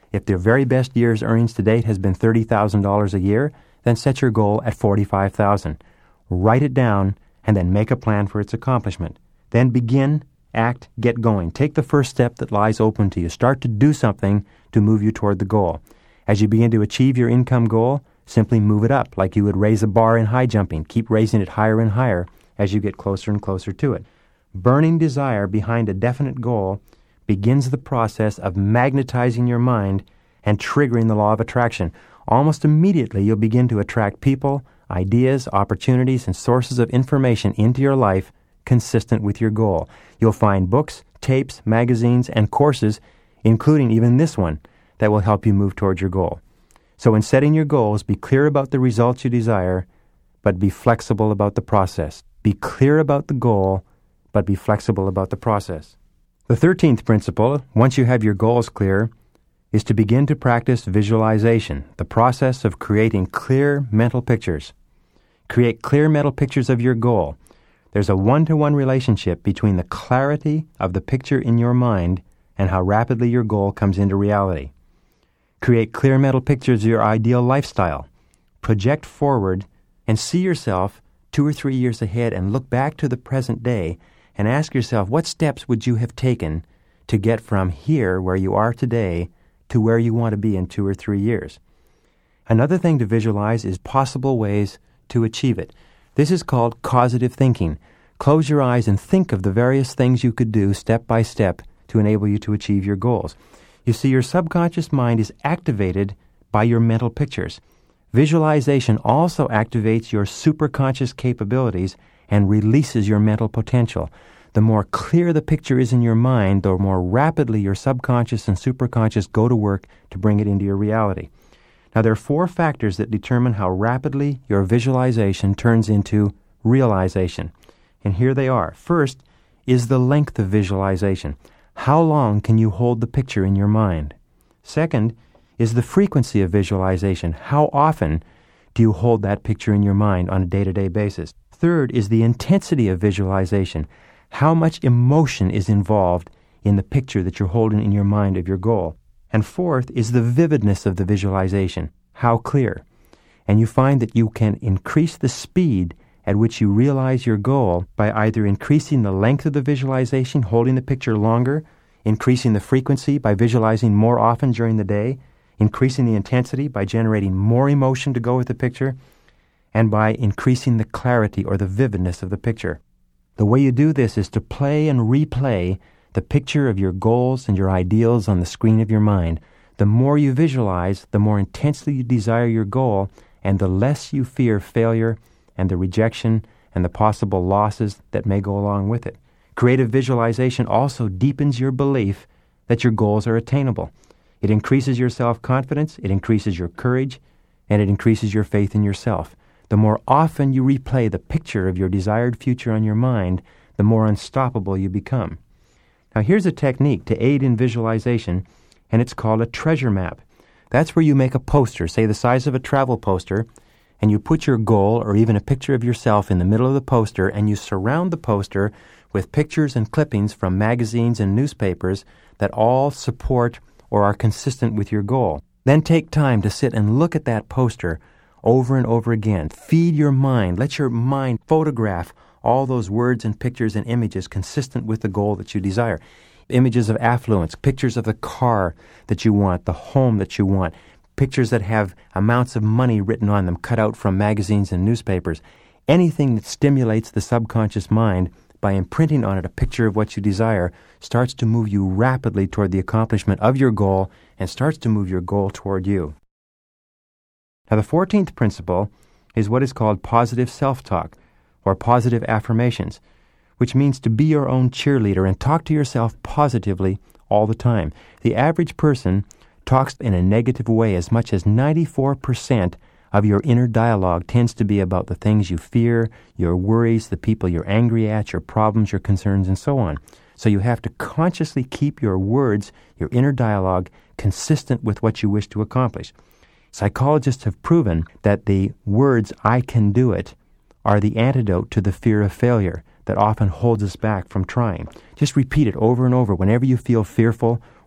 Speaker 2: If their very best year's earnings to date has been thirty thousand dollars a year, then set your goal at forty-five thousand dollars. Write it down and then make a plan for its accomplishment. Then begin, act, get going. Take the first step that lies open to you. Start to do something to move you toward the goal. As you begin to achieve your income goal, simply move it up like you would raise a bar in high jumping. Keep raising it higher and higher as you get closer and closer to it. Burning desire behind a definite goal begins the process of magnetizing your mind and triggering the law of attraction. Almost immediately, you'll begin to attract people, ideas, opportunities, and sources of information into your life consistent with your goal. You'll find books, tapes, magazines, and courses, including even this one, that will help you move towards your goal. So in setting your goals, be clear about the results you desire, but be flexible about the process. Be clear about the goal, but be flexible about the process. The thirteenth principle, once you have your goals clear, is to begin to practice visualization, the process of creating clear mental pictures. Create clear mental pictures of your goal. There's a one-to-one relationship between the clarity of the picture in your mind and how rapidly your goal comes into reality. Create clear mental pictures of your ideal lifestyle. Project forward and see yourself two or three years ahead and look back to the present day and ask yourself, what steps would you have taken to get from here, where you are today, to where you want to be in two or three years? Another thing to visualize is possible ways to achieve it. This is called causative thinking. Close your eyes and think of the various things you could do step by step to enable you to achieve your goals. You see, your subconscious mind is activated by your mental pictures. Visualization also activates your superconscious capabilities and releases your mental potential. The more clear the picture is in your mind, the more rapidly your subconscious and superconscious go to work to bring it into your reality. Now, there are four factors that determine how rapidly your visualization turns into realization. And here they are. First is the length of visualization. How long can you hold the picture in your mind? Second is the frequency of visualization. How often do you hold that picture in your mind on a day-to-day basis? Third is the intensity of visualization. How much emotion is involved in the picture that you're holding in your mind of your goal? And fourth is the vividness of the visualization. How clear? And you find that you can increase the speed at which you realize your goal by either increasing the length of the visualization, holding the picture longer, increasing the frequency by visualizing more often during the day, increasing the intensity by generating more emotion to go with the picture, and by increasing the clarity or the vividness of the picture. The way you do this is to play and replay the picture of your goals and your ideals on the screen of your mind. The more you visualize, the more intensely you desire your goal, and the less you fear failure and the rejection and the possible losses that may go along with it. Creative visualization also deepens your belief that your goals are attainable. It increases your self-confidence, it increases your courage, and it increases your faith in yourself. The more often you replay the picture of your desired future on your mind, the more unstoppable you become. Now, here's a technique to aid in visualization, and it's called a treasure map. That's where you make a poster, say the size of a travel poster, and you put your goal or even a picture of yourself in the middle of the poster, and you surround the poster with pictures and clippings from magazines and newspapers that all support or are consistent with your goal. Then take time to sit and look at that poster over and over again. Feed your mind. Let your mind photograph all those words and pictures and images consistent with the goal that you desire. Images of affluence, pictures of the car that you want, the home that you want, pictures that have amounts of money written on them, cut out from magazines and newspapers. Anything that stimulates the subconscious mind by imprinting on it a picture of what you desire starts to move you rapidly toward the accomplishment of your goal and starts to move your goal toward you. Now, the fourteenth principle is what is called positive self-talk, or positive affirmations, which means to be your own cheerleader and talk to yourself positively all the time. The average person talks in a negative way. As much as ninety-four percent of your inner dialogue tends to be about the things you fear, your worries, the people you're angry at, your problems, your concerns, and so on. So you have to consciously keep your words, your inner dialogue, consistent with what you wish to accomplish. Psychologists have proven that the words, "I can do it," are the antidote to the fear of failure that often holds us back from trying. Just repeat it over and over whenever you feel fearful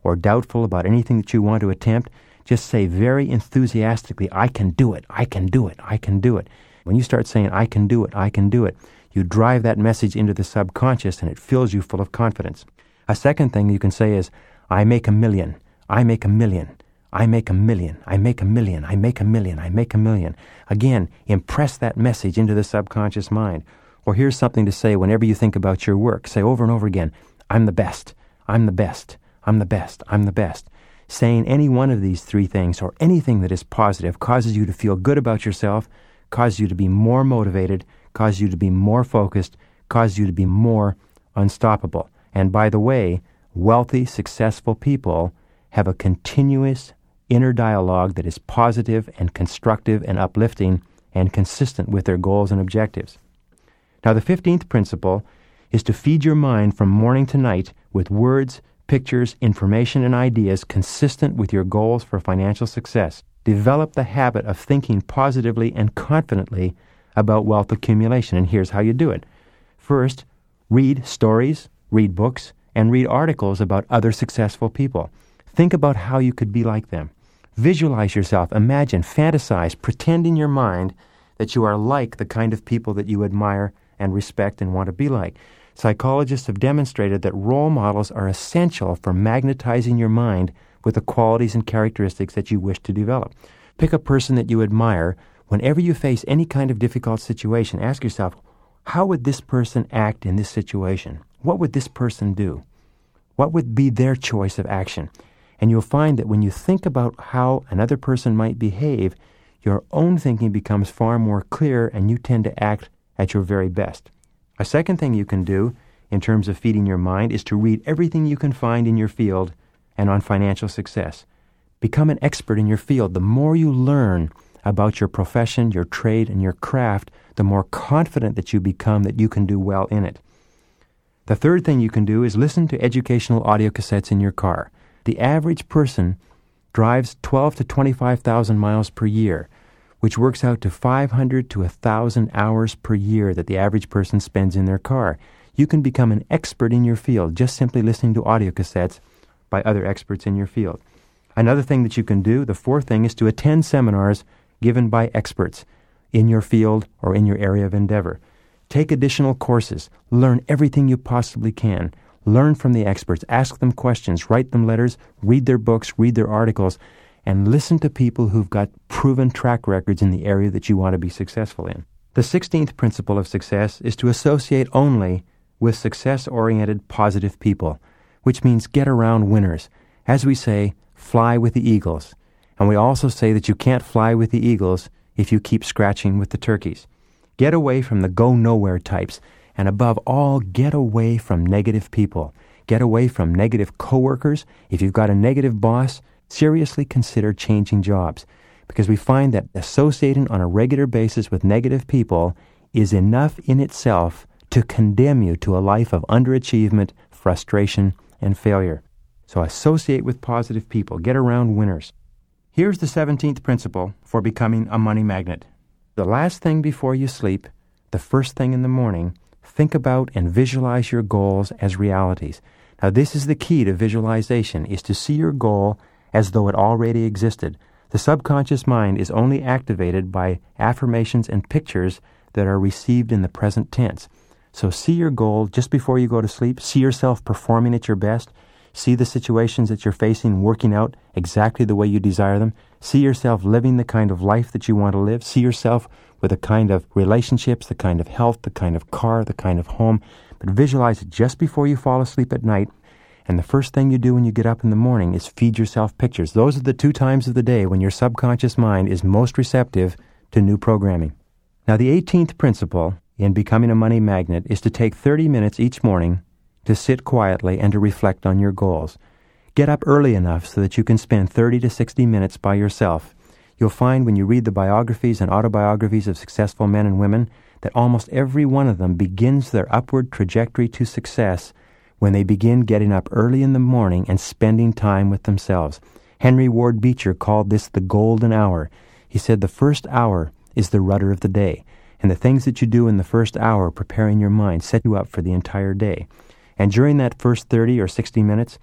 Speaker 2: or doubtful about anything that you want to attempt, just say very enthusiastically, I can do it, I can do it, I can do it. When you start saying, I can do it, I can do it, you drive that message into the subconscious and it fills you full of confidence. A second thing you can say is, I make a million, I make a million, I make a million, I make a million, I make a million, I make a million. Again, impress that message into the subconscious mind. Or here's something to say whenever you think about your work. Say over and over again, I'm the best, I'm the best, I'm the best, I'm the best. Saying any one of these three things or anything that is positive causes you to feel good about yourself, causes you to be more motivated, causes you to be more focused, causes you to be more unstoppable. And by the way, wealthy, successful people have a continuous inner dialogue that is positive and constructive and uplifting and consistent with their goals and objectives. Now, the fifteenth principle is to feed your mind from morning to night with words, pictures, information, and ideas consistent with your goals for financial success. Develop the habit of thinking positively and confidently about wealth accumulation, and here's how you do it. First, read stories, read books, and read articles about other successful people. Think about how you could be like them. Visualize yourself, imagine, fantasize, pretend in your mind that you are like the kind of people that you admire and respect and want to be like. Psychologists have demonstrated that role models are essential for magnetizing your mind with the qualities and characteristics that you wish to develop. Pick a person that you admire. Whenever you face any kind of difficult situation, ask yourself, how would this person act in this situation? What would this person do? What would be their choice of action? And you'll find that when you think about how another person might behave, your own thinking becomes far more clear and you tend to act at your very best. A second thing you can do in terms of feeding your mind is to read everything you can find in your field and on financial success. Become an expert in your field. The more you learn about your profession, your trade, and your craft, the more confident that you become that you can do well in it. The third thing you can do is listen to educational audio cassettes in your car. The average person drives twelve to twenty-five thousand miles per year, which works out to five hundred to one thousand hours per year that the average person spends in their car. You can become an expert in your field just simply listening to audio cassettes by other experts in your field. Another thing that you can do, the fourth thing, is to attend seminars given by experts in your field or in your area of endeavor. Take additional courses. Learn everything you possibly can. Learn from the experts. Ask them questions. Write them letters. Read their books. Read their articles. And listen to people who've got proven track records in the area that you want to be successful in. The sixteenth principle of success is to associate only with success-oriented, positive people, which means get around winners. As we say, fly with the eagles. And we also say that you can't fly with the eagles if you keep scratching with the turkeys. Get away from the go-nowhere types. And above all, get away from negative people. Get away from negative coworkers. If you've got a negative boss, seriously consider changing jobs. Because we find that associating on a regular basis with negative people is enough in itself to condemn you to a life of underachievement, frustration, and failure. So associate with positive people. Get around winners. Here's the seventeenth principle for becoming a money magnet. The last thing before you sleep, the first thing in the morning, think about and visualize your goals as realities. Now, this is the key to visualization, is to see your goal as though it already existed. The subconscious mind is only activated by affirmations and pictures that are received in the present tense. So see your goal just before you go to sleep. See yourself performing at your best. See the situations that you're facing working out exactly the way you desire them. See yourself living the kind of life that you want to live. See yourself with the kind of relationships, the kind of health, the kind of car, the kind of home. But visualize it just before you fall asleep at night. And the first thing you do when you get up in the morning is feed yourself pictures. Those are the two times of the day when your subconscious mind is most receptive to new programming. Now, the eighteenth principle in becoming a money magnet is to take thirty minutes each morning to sit quietly and to reflect on your goals. Get up early enough so that you can spend thirty to sixty minutes by yourself. You'll find when you read the biographies and autobiographies of successful men and women that almost every one of them begins their upward trajectory to success when they begin getting up early in the morning and spending time with themselves. Henry Ward Beecher called this the golden hour. He said the first hour is the rudder of the day, and the things that you do in the first hour preparing your mind set you up for the entire day. And during that first thirty or sixty minutes,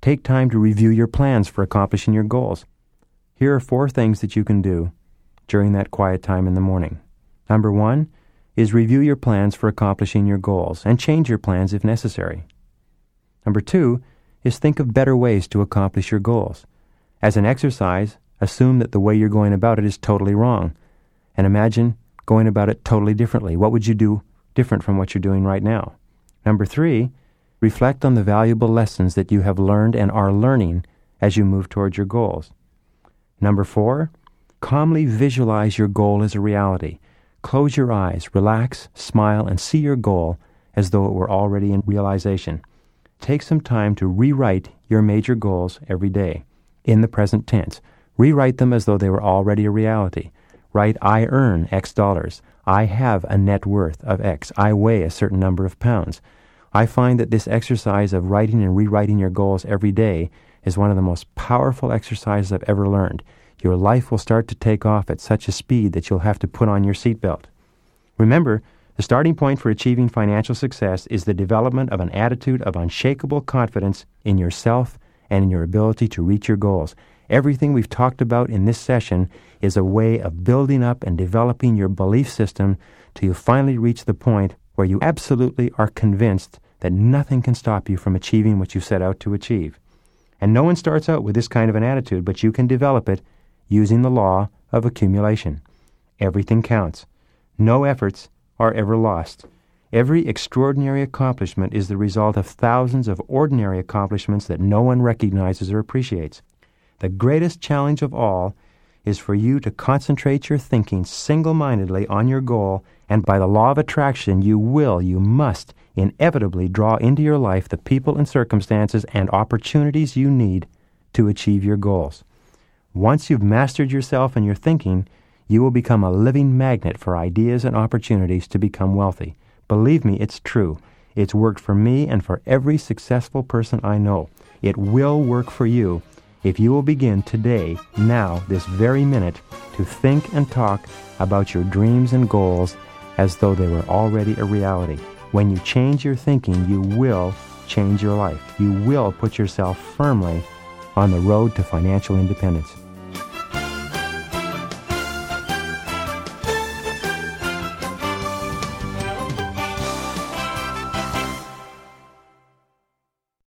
Speaker 2: Take time to review your plans for accomplishing your goals. Here are four things that you can do during that quiet time in the morning. Number one is review your plans for accomplishing your goals and change your plans if necessary. Number two is think of better ways to accomplish your goals. As an exercise, assume that the way you're going about it is totally wrong, and imagine going about it totally differently. What would you do different from what you're doing right now? Number three, reflect on the valuable lessons that you have learned and are learning as you move towards your goals. Number four, calmly visualize your goal as a reality. Close your eyes, relax, smile, and see your goal as though it were already in realization. Take some time to rewrite your major goals every day in the present tense. Rewrite them as though they were already a reality. Write, I earn X dollars. I have a net worth of X. I weigh a certain number of pounds. I find that this exercise of writing and rewriting your goals every day is one of the most powerful exercises I've ever learned. Your life will start to take off at such a speed that you'll have to put on your seatbelt. Remember, the starting point for achieving financial success is the development of an attitude of unshakable confidence in yourself and in your ability to reach your goals. Everything we've talked about in this session is a way of building up and developing your belief system till you finally reach the point where you absolutely are convinced that nothing can stop you from achieving what you set out to achieve. And no one starts out with this kind of an attitude, but you can develop it using the law of accumulation. Everything counts. No efforts are ever lost. Every extraordinary accomplishment is the result of thousands of ordinary accomplishments that no one recognizes or appreciates. The greatest challenge of all is for you to concentrate your thinking single-mindedly on your goal, and by the law of attraction, you will, you must, inevitably draw into your life the people and circumstances and opportunities you need to achieve your goals. Once you've mastered yourself and your thinking, you will become a living magnet for ideas and opportunities to become wealthy. Believe me, it's true. It's worked for me and for every successful person I know. It will work for you if you will begin today, now, this very minute, to think and talk about your dreams and goals as though they were already a reality. When you change your thinking, you will change your life. You will put yourself firmly on the road to financial independence.